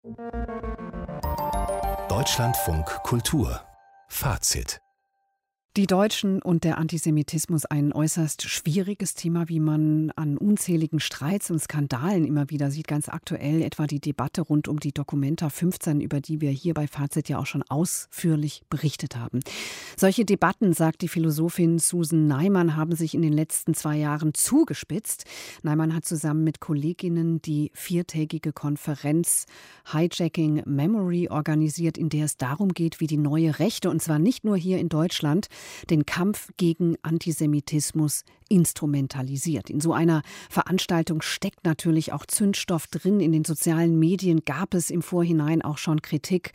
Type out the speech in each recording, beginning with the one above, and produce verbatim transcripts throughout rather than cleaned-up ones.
Deutschlandfunk Kultur Fazit. Die Deutschen und der Antisemitismus, ein äußerst schwieriges Thema, wie man an unzähligen Streits und Skandalen immer wieder sieht. Ganz aktuell etwa die Debatte rund um die Documenta fünfzehn, über die wir hier bei Fazit ja auch schon ausführlich berichtet haben. Solche Debatten, sagt die Philosophin Susan Neiman, haben sich in den letzten zwei Jahren zugespitzt. Neiman hat zusammen mit Kolleginnen die viertägige Konferenz Hijacking Memory organisiert, in der es darum geht, wie die neue Rechte, und zwar nicht nur hier in Deutschland, den Kampf gegen Antisemitismus instrumentalisiert. In so einer Veranstaltung steckt natürlich auch Zündstoff drin. In den sozialen Medien gab es im Vorhinein auch schon Kritik.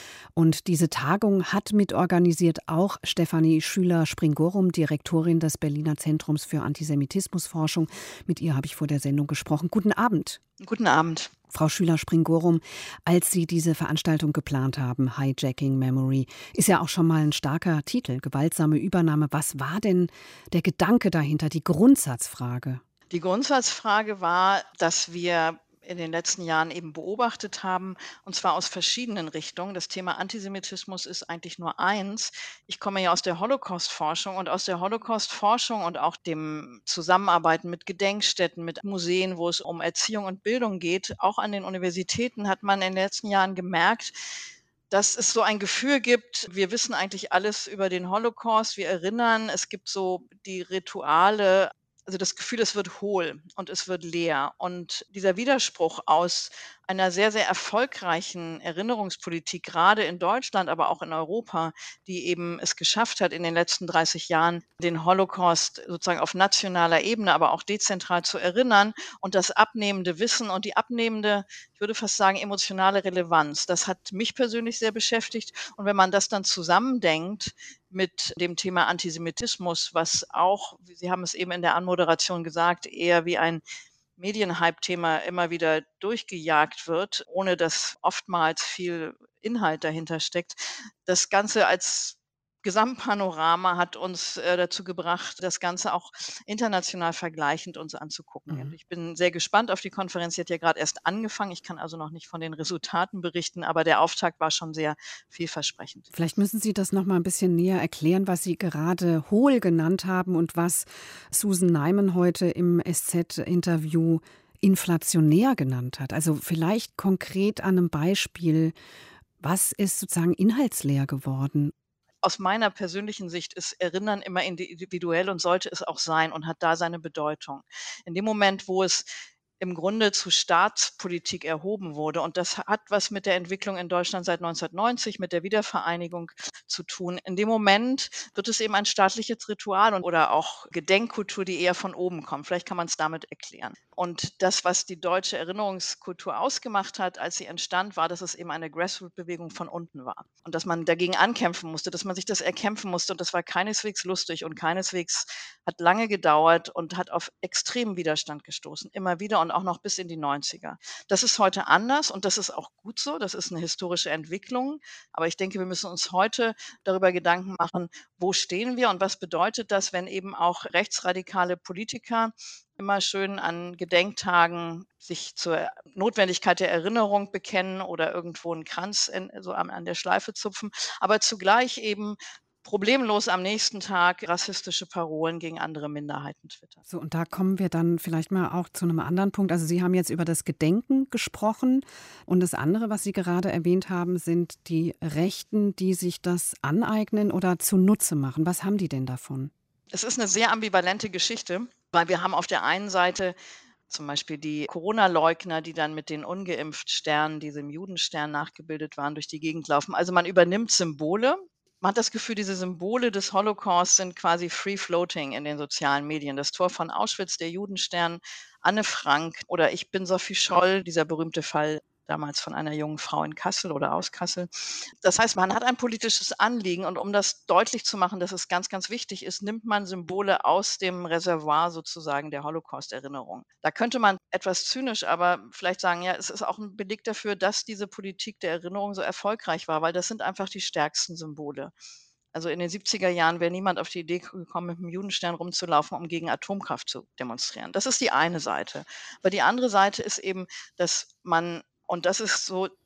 Und diese Tagung hat mitorganisiert auch Stefanie Schüler-Springorum, Direktorin des Berliner Zentrums für Antisemitismusforschung. Mit ihr habe ich vor der Sendung gesprochen. Guten Abend. Guten Abend. Frau Schüler-Springorum, als Sie diese Veranstaltung geplant haben, Hijacking Memory, ist ja auch schon mal ein starker Titel, gewaltsame Übernahme. Was war denn der Gedanke dahinter, die Grundsatzfrage? Die Grundsatzfrage war, dass wir in den letzten Jahren eben beobachtet haben, und zwar aus verschiedenen Richtungen. Das Thema Antisemitismus ist eigentlich nur eins. Ich komme ja aus der Holocaust-Forschung, und aus der Holocaust-Forschung und auch dem Zusammenarbeiten mit Gedenkstätten, mit Museen, wo es um Erziehung und Bildung geht, auch an den Universitäten, hat man in den letzten Jahren gemerkt, dass es so ein Gefühl gibt, wir wissen eigentlich alles über den Holocaust, wir erinnern, es gibt so die Rituale, also das Gefühl, es wird hohl und es wird leer. Und dieser Widerspruch aus einer sehr, sehr erfolgreichen Erinnerungspolitik, gerade in Deutschland, aber auch in Europa, die eben es geschafft hat, in den letzten dreißig Jahren den Holocaust sozusagen auf nationaler Ebene, aber auch dezentral zu erinnern, und das abnehmende Wissen und die abnehmende, ich würde fast sagen, emotionale Relevanz. Das hat mich persönlich sehr beschäftigt. Und wenn man das dann zusammendenkt mit dem Thema Antisemitismus, was auch, Sie haben es eben in der Anmoderation gesagt, eher wie ein Medienhype-Thema immer wieder durchgejagt wird, ohne dass oftmals viel Inhalt dahinter steckt. Das Ganze als Gesamtpanorama hat uns äh, dazu gebracht, das Ganze auch international vergleichend uns anzugucken. Und Mhm. ich bin sehr gespannt auf die Konferenz. Sie hat ja gerade erst angefangen. Ich kann also noch nicht von den Resultaten berichten, aber der Auftakt war schon sehr vielversprechend. Vielleicht müssen Sie das noch mal ein bisschen näher erklären, was Sie gerade hohl genannt haben und was Susan Neiman heute im S Z-Interview inflationär genannt hat. Also vielleicht konkret an einem Beispiel, was ist sozusagen inhaltsleer geworden? Aus meiner persönlichen Sicht ist Erinnern immer individuell und sollte es auch sein und hat da seine Bedeutung. In dem Moment, wo es im Grunde zu Staatspolitik erhoben wurde, und das hat was mit der Entwicklung in Deutschland seit neunzehnhundertneunzig, mit der Wiedervereinigung zu tun. In dem Moment wird es eben ein staatliches Ritual und oder auch Gedenkkultur, die eher von oben kommt. Vielleicht kann man es damit erklären. Und das, was die deutsche Erinnerungskultur ausgemacht hat, als sie entstand, war, dass es eben eine Grassroot-Bewegung von unten war. Und dass man dagegen ankämpfen musste, dass man sich das erkämpfen musste. Und das war keineswegs lustig und keineswegs hat lange gedauert und hat auf extremen Widerstand gestoßen. Immer wieder und auch noch bis in die neunziger. Das ist heute anders und das ist auch gut so. Das ist eine historische Entwicklung. Aber ich denke, wir müssen uns heute darüber Gedanken machen, wo stehen wir und was bedeutet das, wenn eben auch rechtsradikale Politiker immer schön an Gedenktagen sich zur Notwendigkeit der Erinnerung bekennen oder irgendwo einen Kranz in, so an, an der Schleife zupfen, aber zugleich eben problemlos am nächsten Tag rassistische Parolen gegen andere Minderheiten twittern. So, und da kommen wir dann vielleicht mal auch zu einem anderen Punkt. Also Sie haben jetzt über das Gedenken gesprochen und das andere, was Sie gerade erwähnt haben, sind die Rechten, die sich das aneignen oder zunutze machen. Was haben die denn davon? Es ist eine sehr ambivalente Geschichte, weil wir haben auf der einen Seite zum Beispiel die Corona-Leugner, die dann mit den Ungeimpft-Sternen, diesem Judenstern nachgebildet waren, durch die Gegend laufen. Also man übernimmt Symbole. Man hat das Gefühl, diese Symbole des Holocaust sind quasi free floating in den sozialen Medien. Das Tor von Auschwitz, der Judenstern, Anne Frank oder Ich bin Sophie Scholl, dieser berühmte Fall damals von einer jungen Frau in Kassel oder aus Kassel. Das heißt, man hat ein politisches Anliegen, und um das deutlich zu machen, dass es ganz, ganz wichtig ist, nimmt man Symbole aus dem Reservoir sozusagen der Holocaust-Erinnerung. Da könnte man etwas zynisch aber vielleicht sagen, ja, es ist auch ein Beleg dafür, dass diese Politik der Erinnerung so erfolgreich war, weil das sind einfach die stärksten Symbole. Also in den siebziger Jahren wäre niemand auf die Idee gekommen, mit einem Judenstern rumzulaufen, um gegen Atomkraft zu demonstrieren. Das ist die eine Seite. Aber die andere Seite ist eben, dass man, und das ist so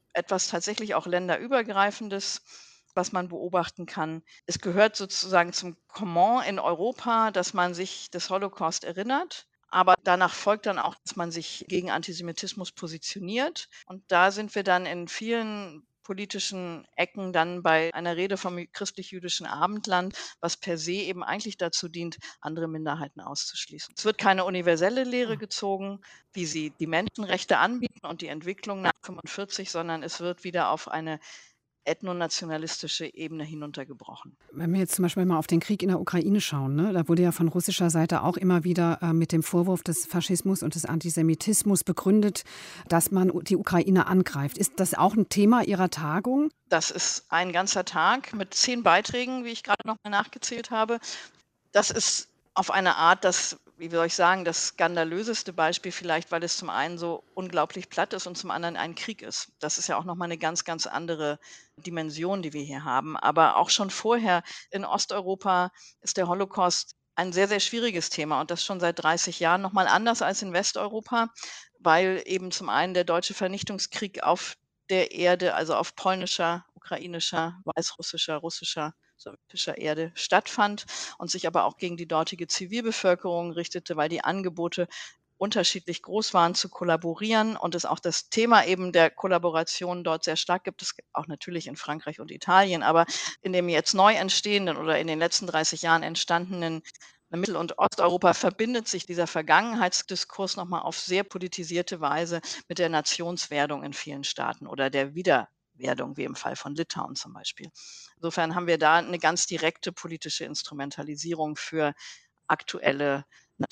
etwas tatsächlich auch länderübergreifendes, was man beobachten kann. Es gehört sozusagen zum Common in Europa, dass man sich des Holocaust erinnert, aber danach folgt dann auch, dass man sich gegen Antisemitismus positioniert. Und da sind wir dann in vielen politischen Ecken dann bei einer Rede vom jü- christlich-jüdischen Abendland, was per se eben eigentlich dazu dient, andere Minderheiten auszuschließen. Es wird keine universelle Lehre Ah. gezogen, wie sie die Menschenrechte anbieten und die Entwicklung nach fünfundvierzig, sondern es wird wieder auf eine ethnonationalistische Ebene hinuntergebrochen. Wenn wir jetzt zum Beispiel mal auf den Krieg in der Ukraine schauen, ne, da wurde ja von russischer Seite auch immer wieder äh, mit dem Vorwurf des Faschismus und des Antisemitismus begründet, dass man u- die Ukraine angreift. Ist das auch ein Thema Ihrer Tagung? Das ist ein ganzer Tag mit zehn Beiträgen, wie ich gerade noch mal nachgezählt habe. Das ist auf eine Art das, wie soll ich sagen, das skandalöseste Beispiel vielleicht, weil es zum einen so unglaublich platt ist und zum anderen ein Krieg ist. Das ist ja auch noch mal 'ne ganz, ganz andere Dimension, die wir hier haben. Aber auch schon vorher in Osteuropa ist der Holocaust ein sehr, sehr schwieriges Thema und das schon seit dreißig Jahren, noch mal anders als in Westeuropa, weil eben zum einen der deutsche Vernichtungskrieg auf der Erde, also auf polnischer, ukrainischer, weißrussischer, russischer, sowjetischer Erde stattfand und sich aber auch gegen die dortige Zivilbevölkerung richtete, weil die Angebote unterschiedlich groß waren zu kollaborieren und es auch das Thema eben der Kollaboration dort sehr stark gibt. Es gibt auch natürlich in Frankreich und Italien, aber in dem jetzt neu entstehenden oder in den letzten dreißig Jahren entstandenen Mittel- und Osteuropa verbindet sich dieser Vergangenheitsdiskurs noch mal auf sehr politisierte Weise mit der Nationswerdung in vielen Staaten oder der Wiederwerdung, wie im Fall von Litauen zum Beispiel. Insofern haben wir da eine ganz direkte politische Instrumentalisierung für aktuelle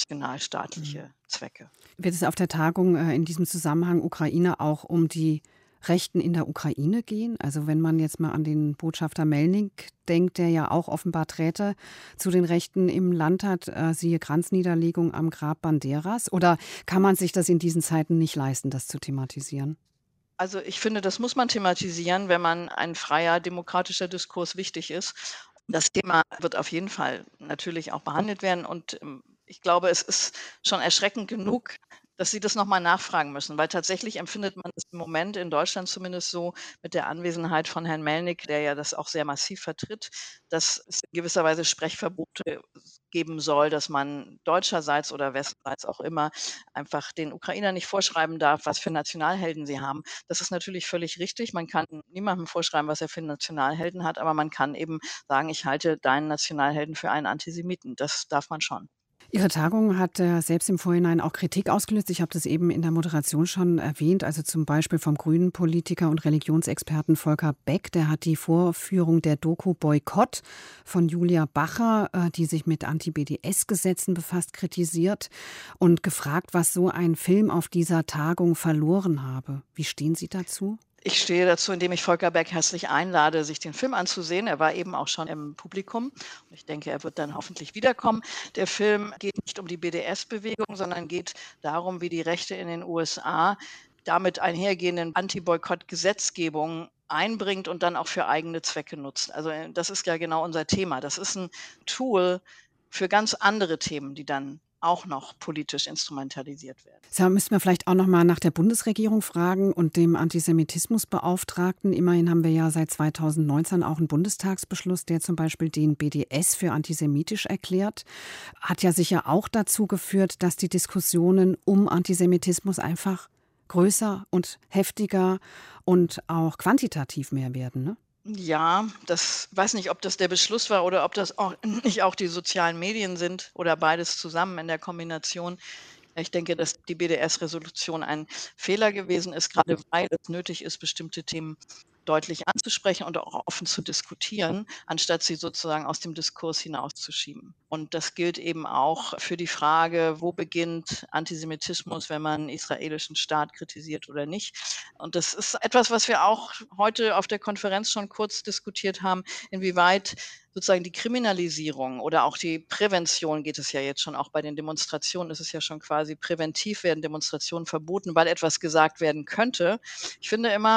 Mhm. nationalstaatliche Zwecke. Wird es auf der Tagung äh, in diesem Zusammenhang Ukraine auch um die Rechten in der Ukraine gehen? Also wenn man jetzt mal an den Botschafter Melnik denkt, der ja auch offenbar Träte zu den Rechten im Land hat, äh, siehe Kranzniederlegung am Grab Banderas. Oder kann man sich das in diesen Zeiten nicht leisten, das zu thematisieren? Also, ich finde, das muss man thematisieren, wenn man ein freier demokratischer Diskurs wichtig ist. Das Thema wird auf jeden Fall natürlich auch behandelt werden und, ähm, ich glaube, es ist schon erschreckend genug, dass Sie das noch mal nachfragen müssen, weil tatsächlich empfindet man es im Moment in Deutschland zumindest so mit der Anwesenheit von Herrn Melnick, der ja das auch sehr massiv vertritt, dass es in gewisser Weise Sprechverbote geben soll, dass man deutscherseits oder westerseits auch immer einfach den Ukrainern nicht vorschreiben darf, was für Nationalhelden sie haben. Das ist natürlich völlig richtig. Man kann niemandem vorschreiben, was er für 'n Nationalhelden hat, aber man kann eben sagen: „Ich halte deinen Nationalhelden für einen Antisemiten.“ Das darf man schon. Ihre Tagung hat äh, selbst im Vorhinein auch Kritik ausgelöst. Ich habe das eben in der Moderation schon erwähnt, also zum Beispiel vom grünen Politiker und Religionsexperten Volker Beck. Der hat die Vorführung der Doku Boykott von Julia Bacher, äh, die sich mit Anti-B D S-Gesetzen befasst, kritisiert und gefragt, was so ein Film auf dieser Tagung verloren habe. Wie stehen Sie dazu? Ich stehe dazu, indem ich Volker Beck herzlich einlade, sich den Film anzusehen. Er war eben auch schon im Publikum. Und ich denke, er wird dann hoffentlich wiederkommen. Der Film geht nicht um die B D S-Bewegung, sondern geht darum, wie die Rechte in den U S A damit einhergehenden Anti-Boykott-Gesetzgebung einbringt und dann auch für eigene Zwecke nutzt. Also äh, das ist ja genau unser Thema. Das ist ein Tool für ganz andere Themen, die dann auch noch politisch instrumentalisiert werden. Da müssen wir vielleicht auch noch mal nach der Bundesregierung fragen und dem Antisemitismusbeauftragten. Immerhin haben wir ja seit zweitausendneunzehn auch einen Bundestagsbeschluss, der zum Beispiel den B D S für antisemitisch erklärt. Hat ja sicher auch dazu geführt, dass die Diskussionen um Antisemitismus einfach größer und heftiger und auch quantitativ mehr werden, ne? Ja, das weiß nicht, ob das der Beschluss war oder ob das auch nicht auch die sozialen Medien sind oder beides zusammen in der Kombination. Ich denke, dass die B D S-Resolution ein Fehler gewesen ist, gerade weil es nötig ist, bestimmte Themen deutlich anzusprechen und auch offen zu diskutieren, anstatt sie sozusagen aus dem Diskurs hinauszuschieben. Und das gilt eben auch für die Frage, wo beginnt Antisemitismus, wenn man 'n israelischen Staat kritisiert oder nicht. Und das ist etwas, was wir auch heute auf der Konferenz schon kurz diskutiert haben, inwieweit sozusagen die Kriminalisierung oder auch die Prävention geht es ja jetzt schon, auch bei den Demonstrationen ist es ja schon quasi präventiv werden Demonstrationen verboten, weil etwas gesagt werden könnte. Ich finde immer,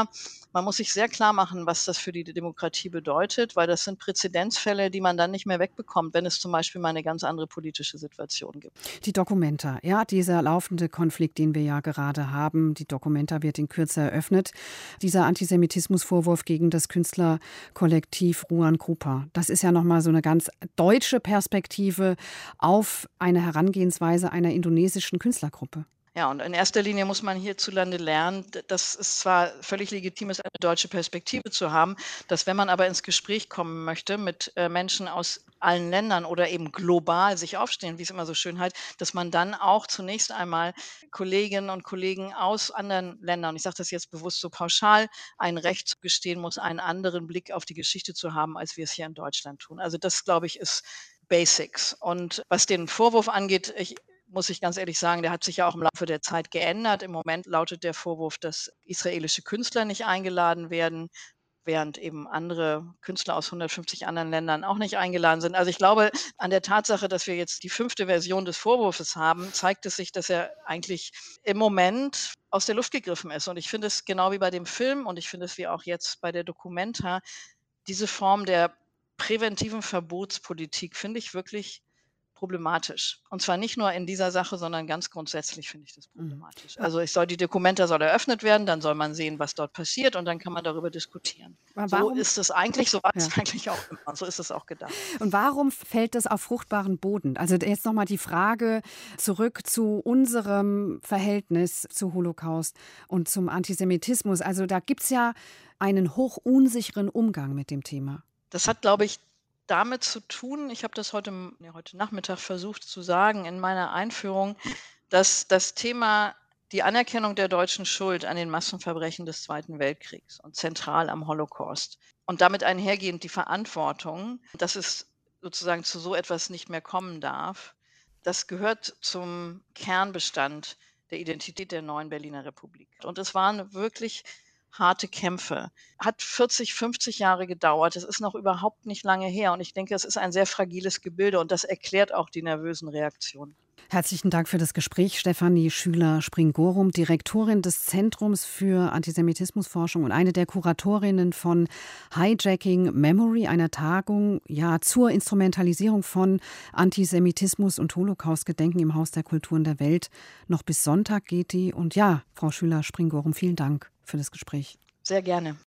man muss sich sehr klar machen, was das für die Demokratie bedeutet, weil das sind Präzedenzfälle, die man dann nicht mehr wegbekommt, wenn es zum Beispiel mal eine ganz andere politische Situation gibt. Die Documenta, ja, dieser laufende Konflikt, den wir ja gerade haben, die Documenta wird in Kürze eröffnet. Dieser Antisemitismusvorwurf gegen das Künstlerkollektiv Ruan Grupa, das ist ja nochmal so eine ganz deutsche Perspektive auf eine Herangehensweise einer indonesischen Künstlergruppe. Ja, und in erster Linie muss man hierzulande lernen, d dass es zwar völlig legitim ist, eine deutsche Perspektive zu haben, dass wenn man aber ins Gespräch kommen möchte mit, äh, Menschen aus allen Ländern oder eben global sich aufstehen, wie es immer so schön heißt, dass man dann auch zunächst einmal Kolleginnen und Kollegen aus anderen Ländern, und ich sage das jetzt bewusst so pauschal, ein Recht zugestehen muss, einen anderen Blick auf die Geschichte zu haben, als wir es hier in Deutschland tun. Also das, glaube ich, ist Basics. Und was den Vorwurf angeht, ich muss ich ganz ehrlich sagen, der hat sich ja auch im Laufe der Zeit geändert. Im Moment lautet der Vorwurf, dass israelische Künstler nicht eingeladen werden, während eben andere Künstler aus hundertfünfzig anderen Ländern auch nicht eingeladen sind. Also ich glaube, an der Tatsache, dass wir jetzt die fünfte Version des Vorwurfs haben, zeigt es sich, dass er eigentlich im Moment aus der Luft gegriffen ist. Und ich finde es genau wie bei dem Film und ich finde es wie auch jetzt bei der Documenta, diese Form der präventiven Verbotspolitik finde ich wirklich problematisch. Und zwar nicht nur in dieser Sache, sondern ganz grundsätzlich finde ich das Mhm. problematisch. Also es soll die Documenta soll eröffnet werden, dann soll man sehen, was dort passiert und dann kann man darüber diskutieren. Aber So warum, ist es eigentlich, so war ja. es eigentlich auch immer. So ist es auch gedacht. Und warum fällt das auf fruchtbaren Boden? Also jetzt nochmal die Frage zurück zu unserem Verhältnis zu Holocaust und zum Antisemitismus. Also da gibt es ja einen hochunsicheren Umgang mit dem Thema. Das hat, glaube ich, damit zu tun, ich habe das heute, ja, heute Nachmittag versucht zu sagen in meiner Einführung, dass das Thema die Anerkennung der deutschen Schuld an den Massenverbrechen des Zweiten Weltkriegs und zentral am Holocaust und damit einhergehend die Verantwortung, dass es sozusagen zu so etwas nicht mehr kommen darf, das gehört zum Kernbestand der Identität der neuen Berliner Republik. Und es waren wirklich harte Kämpfe. Hat vierzig, fünfzig Jahre gedauert. Es ist noch überhaupt nicht lange her. Und ich denke, es ist ein sehr fragiles Gebilde und das erklärt auch die nervösen Reaktionen. Herzlichen Dank für das Gespräch, Stefanie Schüler-Springorum, Direktorin des Zentrums für Antisemitismusforschung und eine der Kuratorinnen von Hijacking Memory, einer Tagung ja, zur Instrumentalisierung von Antisemitismus und Holocaustgedenken im Haus der Kulturen der Welt. Noch bis Sonntag geht die. Und ja, Frau Schüler-Springorum, vielen Dank für das Gespräch. Sehr gerne.